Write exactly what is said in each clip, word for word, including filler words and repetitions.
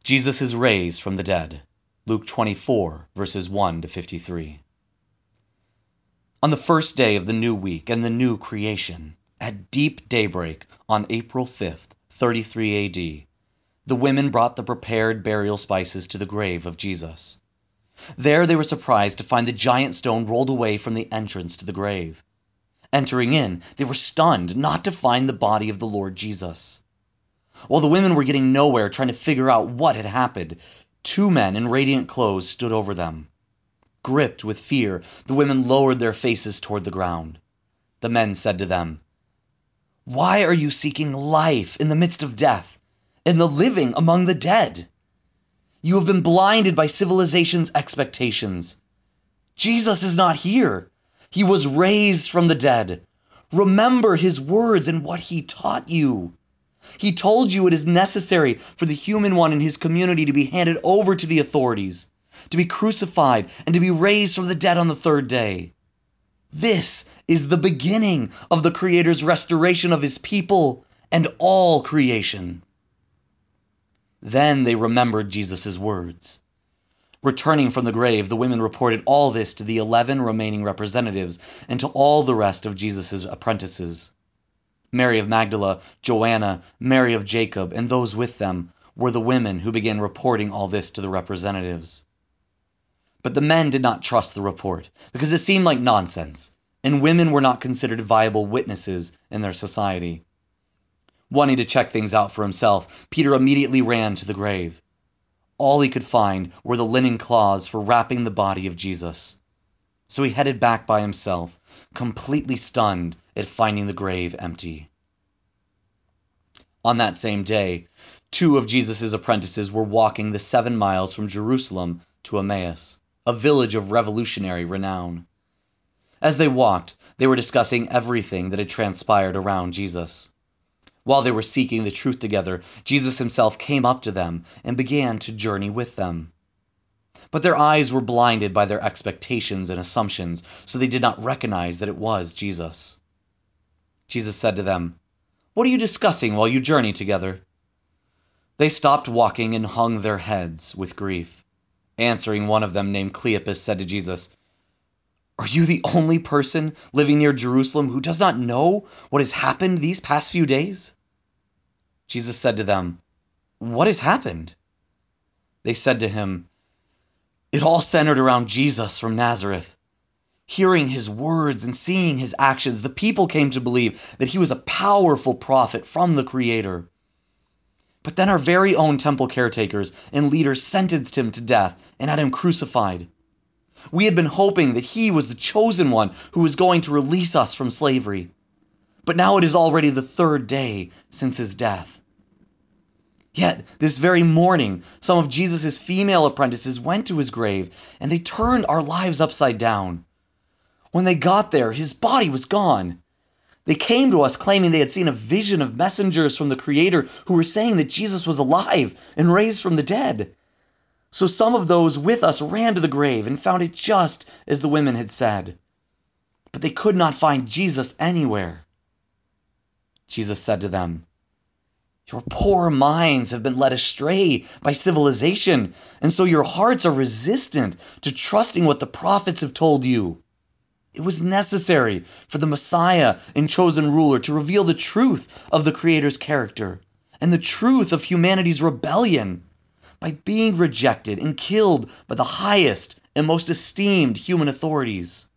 Jesus is raised from the dead. Luke twenty-four, verses one to fifty-three. On the first day of the new week and the new creation, at deep daybreak on April fifth, thirty-three A D, the women brought the prepared burial spices to the grave of Jesus. There they were surprised to find the giant stone rolled away from the entrance to the grave. Entering in, they were stunned not to find the body of the Lord Jesus. While the women were getting nowhere trying to figure out what had happened, two men in radiant clothes stood over them. Gripped with fear, the women lowered their faces toward the ground. The men said to them, "Why are you seeking life in the midst of death, and the living among the dead? You have been blinded by civilization's expectations. Jesus is not here. He was raised from the dead. Remember his words and what he taught you. He told you it is necessary for the human one in his community to be handed over to the authorities, to be crucified, and to be raised from the dead on the third day. This is the beginning of the Creator's restoration of his people and all creation." Then they remembered Jesus' words. Returning from the grave, the women reported all this to the eleven remaining representatives and to all the rest of Jesus' apprentices. Mary of Magdala, Joanna, Mary of Jacob, and those with them were the women who began reporting all this to the representatives. But the men did not trust the report, because it seemed like nonsense, and women were not considered viable witnesses in their society. Wanting to check things out for himself, Peter immediately ran to the grave. All he could find were the linen cloths for wrapping the body of Jesus. So he headed back by himself, completely stunned at finding the grave empty. On that same day, two of Jesus' apprentices were walking the seven miles from Jerusalem to Emmaus, a village of revolutionary renown. As they walked, they were discussing everything that had transpired around Jesus. While they were seeking the truth together, Jesus himself came up to them and began to journey with them. But their eyes were blinded by their expectations and assumptions, so they did not recognize that it was Jesus. Jesus said to them, "What are you discussing while you journey together?" They stopped walking and hung their heads with grief. Answering, one of them, named Cleopas, said to Jesus, "Are you the only person living near Jerusalem who does not know what has happened these past few days?" Jesus said to them, "What has happened?" They said to him, "It all centered around Jesus from Nazareth. Hearing his words and seeing his actions, the people came to believe that he was a powerful prophet from the Creator. But then our very own temple caretakers and leaders sentenced him to death and had him crucified. We had been hoping that he was the chosen one who was going to release us from slavery. But now it is already the third day since his death. Yet this very morning, some of Jesus' female apprentices went to his grave, and they turned our lives upside down. When they got there, his body was gone. They came to us claiming they had seen a vision of messengers from the Creator who were saying that Jesus was alive and raised from the dead. So some of those with us ran to the grave and found it just as the women had said. But they could not find Jesus anywhere." Jesus said to them, "Your poor minds have been led astray by civilization, and so your hearts are resistant to trusting what the prophets have told you. It was necessary for the Messiah and chosen ruler to reveal the truth of the Creator's character and the truth of humanity's rebellion by being rejected and killed by the highest and most esteemed human authorities.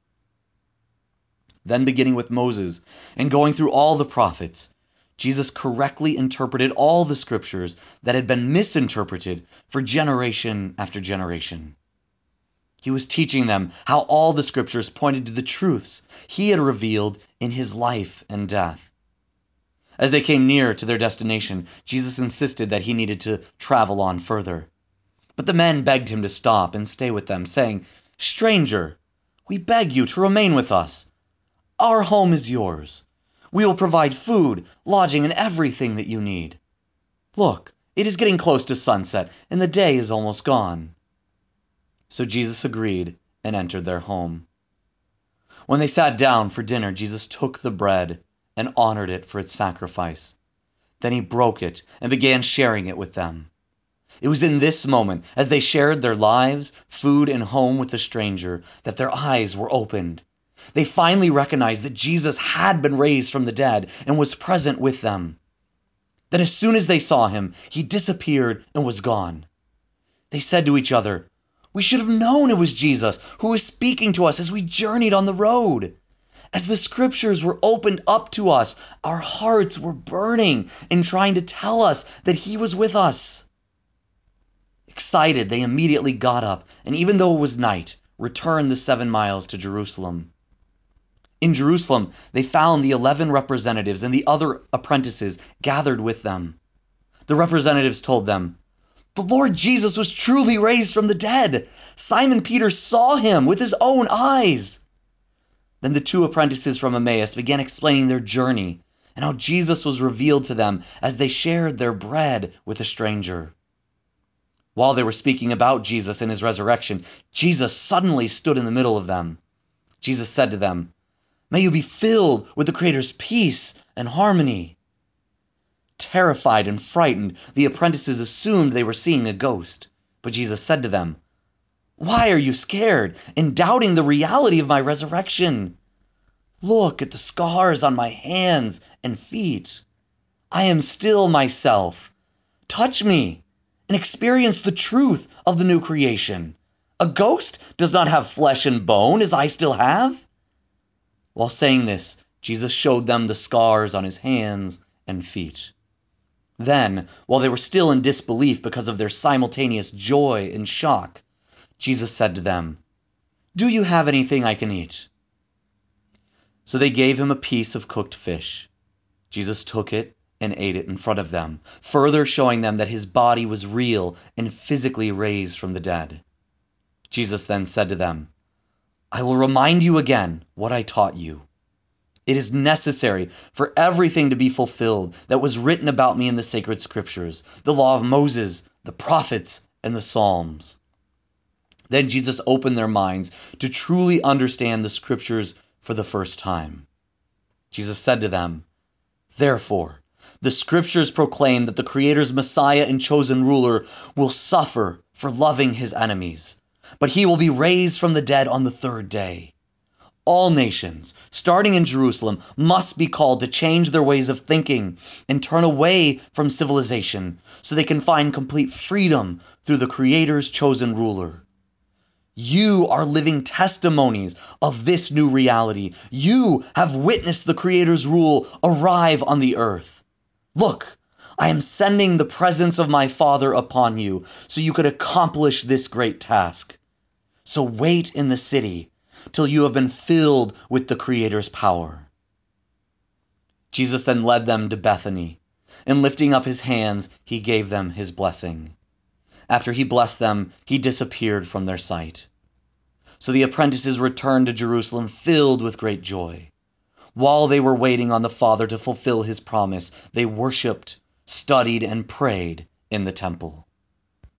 Then, beginning with Moses and going through all the prophets, Jesus correctly interpreted all the scriptures that had been misinterpreted for generation after generation. He was teaching them how all the scriptures pointed to the truths he had revealed in his life and death. As they came near to their destination, Jesus insisted that he needed to travel on further. But the men begged him to stop and stay with them, saying, "Stranger, we beg you to remain with us. Our home is yours. We will provide food, lodging, and everything that you need. Look, it is getting close to sunset, and the day is almost gone." So Jesus agreed and entered their home. When they sat down for dinner, Jesus took the bread and honored it for its sacrifice. Then he broke it and began sharing it with them. It was in this moment, as they shared their lives, food, and home with the stranger, that their eyes were opened. They finally recognized that Jesus had been raised from the dead and was present with them. Then as soon as they saw him, he disappeared and was gone. They said to each other, "We should have known it was Jesus who was speaking to us as we journeyed on the road." As the scriptures were opened up to us, our hearts were burning and trying to tell us that he was with us. Excited, they immediately got up, and even though it was night, returned the seven miles to Jerusalem. In Jerusalem, they found the eleven representatives and the other apprentices gathered with them. The representatives told them, "The Lord Jesus was truly raised from the dead. Simon Peter saw him with his own eyes." Then the two apprentices from Emmaus began explaining their journey and how Jesus was revealed to them as they shared their bread with a stranger. While they were speaking about Jesus and his resurrection, Jesus suddenly stood in the middle of them. Jesus said to them, "May you be filled with the Creator's peace and harmony." Terrified and frightened, the apprentices assumed they were seeing a ghost. But Jesus said to them, "Why are you scared and doubting the reality of my resurrection? Look at the scars on my hands and feet. I am still myself. Touch me and experience the truth of the new creation. A ghost does not have flesh and bone as I still have." While saying this, Jesus showed them the scars on his hands and feet. Then, while they were still in disbelief because of their simultaneous joy and shock, Jesus said to them, "Do you have anything I can eat?" So they gave him a piece of cooked fish. Jesus took it and ate it in front of them, further showing them that his body was real and physically raised from the dead. Jesus then said to them, "I will remind you again what I taught you. It is necessary for everything to be fulfilled that was written about me in the sacred scriptures, the law of Moses, the prophets, and the Psalms." Then Jesus opened their minds to truly understand the scriptures for the first time. Jesus said to them, "Therefore, the scriptures proclaim that the Creator's Messiah and chosen ruler will suffer for loving his enemies, but he will be raised from the dead on the third day. All nations, starting in Jerusalem, must be called to change their ways of thinking and turn away from civilization so they can find complete freedom through the Creator's chosen ruler. You are living testimonies of this new reality. You have witnessed the Creator's rule arrive on the earth. Look, I am sending the presence of my Father upon you so you could accomplish this great task. So wait in the city till you have been filled with the Creator's power." Jesus then led them to Bethany, and lifting up his hands, he gave them his blessing. After he blessed them, he disappeared from their sight. So the apprentices returned to Jerusalem filled with great joy. While they were waiting on the Father to fulfill his promise, they worshipped, studied, and prayed in the temple.